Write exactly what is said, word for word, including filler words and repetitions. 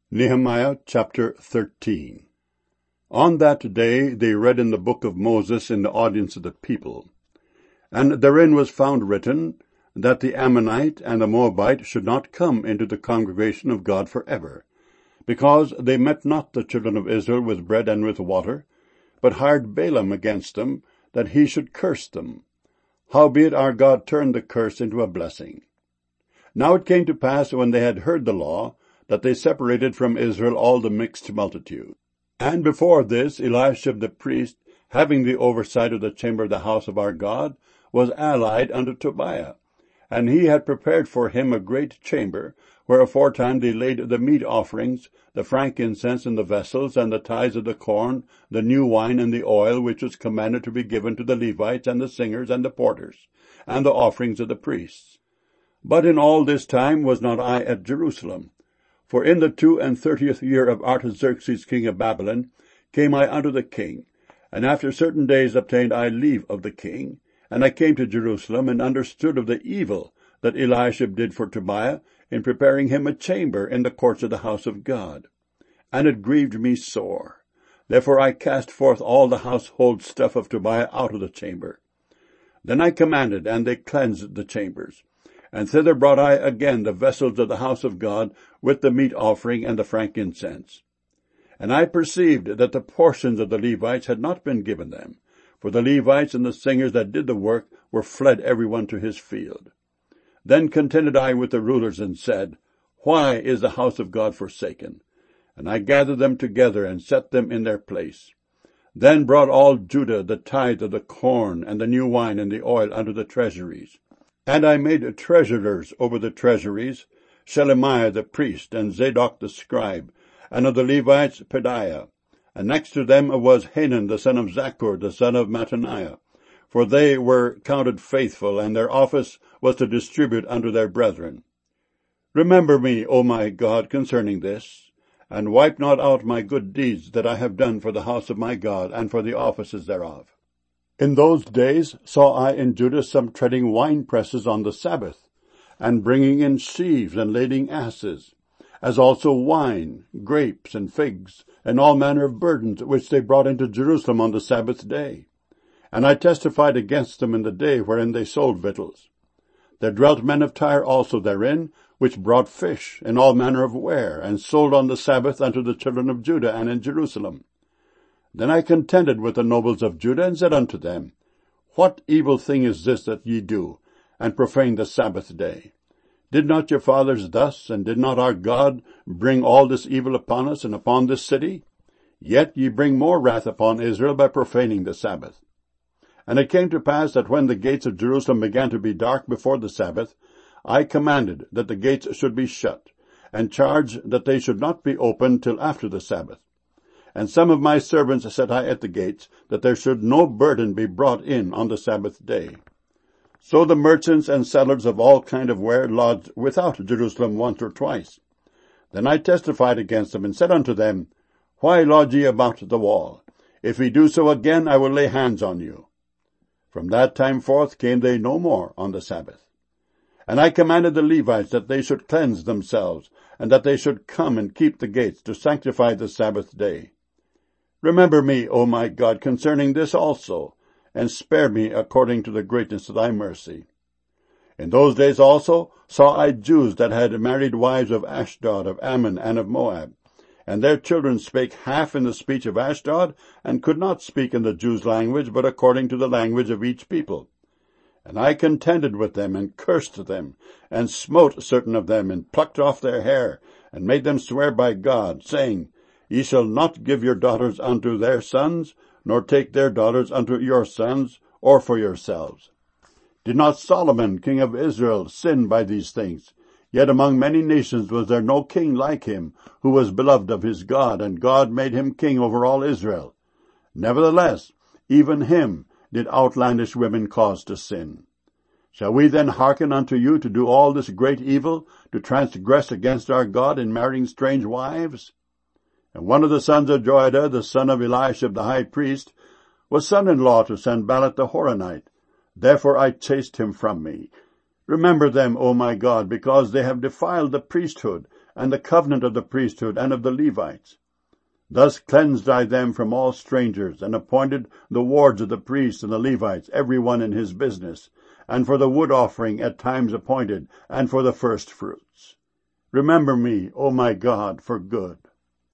Nehemiah chapter thirteen. On that day they read in the book of Moses in the audience of the people. And therein was found written, that the Ammonite and the Moabite should not come into the congregation of God for ever, because they met not the children of Israel with bread and with water, but hired Balaam against them, that he should curse them. Howbeit our God turned the curse into a blessing. Now it came to pass, when they had heard the law, that they separated from Israel all the mixed multitude. And before this Eliashib the priest, having the oversight of the chamber of the house of our God, was allied unto Tobiah. And he had prepared for him a great chamber, where aforetime they laid the meat offerings, the frankincense and the vessels, and the tithes of the corn, the new wine and the oil, which was commanded to be given to the Levites and the singers and the porters, and the offerings of the priests. But in all this time was not I at Jerusalem. For in the two and thirtieth year of Artaxerxes king of Babylon came I unto the king, and after certain days obtained I leave of the king, and I came to Jerusalem, and understood of the evil that Eliashib did for Tobiah, in preparing him a chamber in the courts of the house of God. And it grieved me sore. Therefore I cast forth all the household stuff of Tobiah out of the chamber. Then I commanded, and they cleansed the chambers. And thither brought I again the vessels of the house of God, with the meat offering and the frankincense. And I perceived that the portions of the Levites had not been given them, for the Levites and the singers that did the work were fled every one to his field. Then contended I with the rulers, and said, Why is the house of God forsaken? And I gathered them together, and set them in their place. Then brought all Judah the tithe of the corn, and the new wine, and the oil unto the treasuries. And I made treasurers over the treasuries, Shelemiah the priest, and Zadok the scribe, and of the Levites Pedaiah. And next to them was Hanan the son of Zaccur, the son of Mattaniah. For they were counted faithful, and their office was to distribute unto their brethren. Remember me, O my God, concerning this, and wipe not out my good deeds that I have done for the house of my God, and for the offices thereof. In those days saw I in Judah some treading winepresses on the Sabbath, and bringing in sheaves and lading asses, as also wine, grapes, and figs, and all manner of burdens, which they brought into Jerusalem on the Sabbath day. And I testified against them in the day wherein they sold victuals. There dwelt men of Tyre also therein, which brought fish, and all manner of ware, and sold on the Sabbath unto the children of Judah and in Jerusalem. Then I contended with the nobles of Judah, and said unto them, What evil thing is this that ye do, and profane the Sabbath day? Did not your fathers thus, and did not our God bring all this evil upon us, and upon this city? Yet ye bring more wrath upon Israel by profaning the Sabbath. And it came to pass that when the gates of Jerusalem began to be dark before the Sabbath, I commanded that the gates should be shut, and charged that they should not be opened till after the Sabbath. And some of my servants set I at the gates, that there should no burden be brought in on the Sabbath day. So the merchants and sellers of all kind of ware lodged without Jerusalem once or twice. Then I testified against them, and said unto them, Why lodge ye about the wall? If ye do so again, I will lay hands on you. From that time forth came they no more on the Sabbath. And I commanded the Levites that they should cleanse themselves, and that they should come and keep the gates, to sanctify the Sabbath day. Remember me, O my God, concerning this also, and spare me according to the greatness of thy mercy. In those days also saw I Jews that had married wives of Ashdod, of Ammon, and of Moab. And their children spake half in the speech of Ashdod, and could not speak in the Jews' language, but according to the language of each people. And I contended with them, and cursed them, and smote certain of them, and plucked off their hair, and made them swear by God, saying, Ye shall not give your daughters unto their sons, nor take their daughters unto your sons, or for yourselves. Did not Solomon, king of Israel, sin by these things? Yet among many nations was there no king like him, who was beloved of his God, and God made him king over all Israel. Nevertheless, even him did outlandish women cause to sin. Shall we then hearken unto you to do all this great evil, to transgress against our God in marrying strange wives? And one of the sons of Joiada, the son of Eliashib the high priest, was son-in-law to Sanballat the Horonite. Therefore I chased him from me. Remember them, O my God, because they have defiled the priesthood, and the covenant of the priesthood and of the Levites. Thus cleansed I them from all strangers, and appointed the wards of the priests and the Levites, every one in his business, and for the wood offering at times appointed, and for the first fruits. Remember me, O my God, for good,